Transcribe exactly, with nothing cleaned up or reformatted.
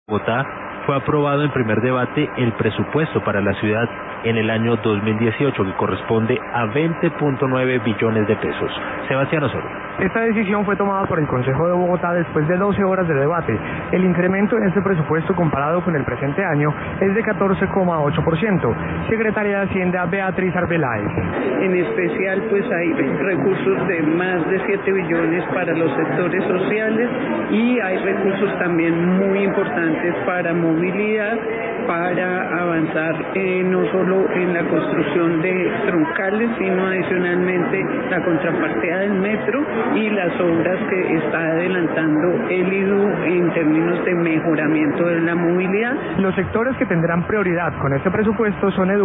Bogotá fue aprobado en primer debate el presupuesto para la ciudad en el año dos mil dieciocho, que corresponde a veinte punto nueve billones de pesos. Sebastián Osorio. Esta decisión fue tomada por el Consejo de Bogotá después de doce horas de debate. El incremento en este presupuesto comparado con el presente año es de catorce coma ocho por ciento. Secretaria de Hacienda Beatriz Arbeláez. En especial, pues hay recursos de más de siete billones para los sectores sociales y hay recursos también muy importantes para movilidad, para avanzar eh, no solo en la construcción de troncales, sino adicionalmente la contrapartida del metro y las obras que está adelantando el I D U en términos de mejoramiento de la movilidad. Los sectores que tendrán prioridad con este presupuesto son educación,